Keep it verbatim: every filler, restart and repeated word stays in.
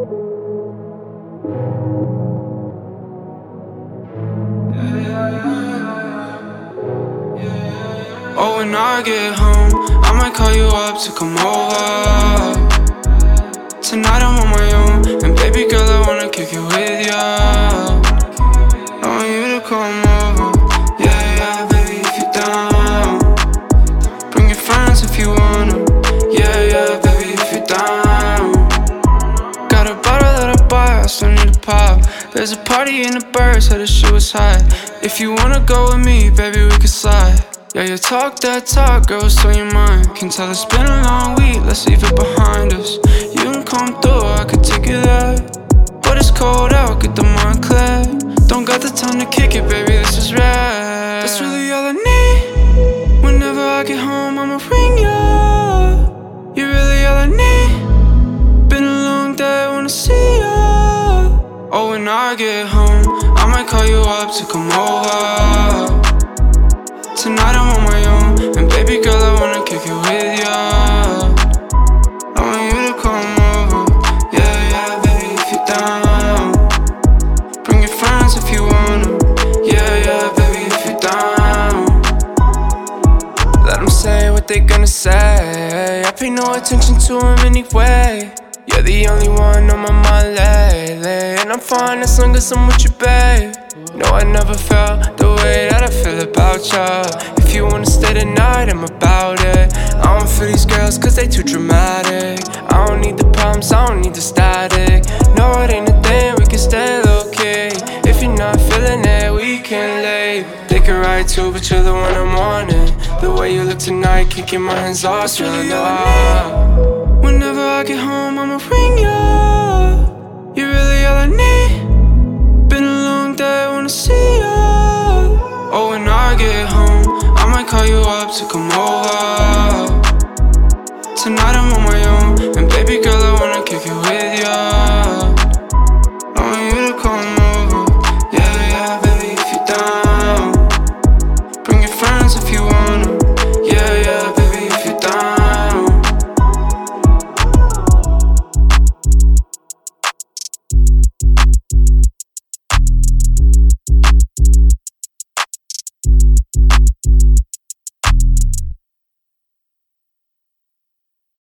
Oh, when I get home, I might call you up to come over. Tonight I'm on my own, and baby girl, I wanna kick it with ya. I want you to come over, yeah, yeah, baby, if you're down. Bring your friends if you wanna, yeah, yeah, baby, if you're down. Got a bottle that I buy, I still need a pop. There's a party in the bird, so the shit was hot. If you wanna go with me, baby, we can slide. Yeah, you talk that talk, girl, what's on your mind? Can tell it's been a long week, let's leave it behind us. You can come through, I could take you there. But it's cold out, get the mind clear. Don't got the time to kick it, baby, this is rare. That's really all I need. Whenever I get home, I'ma ring you. You're really all I need. Been a long day, wanna see ya. Oh, when I get home, I might call you up to come over. Tonight I'm on my own, and baby girl, I wanna kick it with ya. I want you to come over, yeah, yeah, baby, if you're down. Bring your friends if you wanna, yeah, yeah, baby, if you're down. Let them say what they gonna say, I pay no attention to them anyway. You're the only one on my mind lately, and I'm fine as long as I'm with you, babe. No, I never felt the way that I feel about ya. If you wanna stay the night, I'm about it. I don't feel these girls cause they too dramatic. I don't need the problems, I don't need the static. No, it ain't a thing, we can stay low-key. If you're not feeling it, we can leave. They can ride too, but you're the one I'm wanting. The way you look tonight, can't get my hands off you, no. Whenever I get home, I'ma ring you. You're really all I need. Been a long day, wanna see ya. Oh, when I get home, I might call you up to come over. Tonight I'm on my own, and baby girl, I wanna kick it with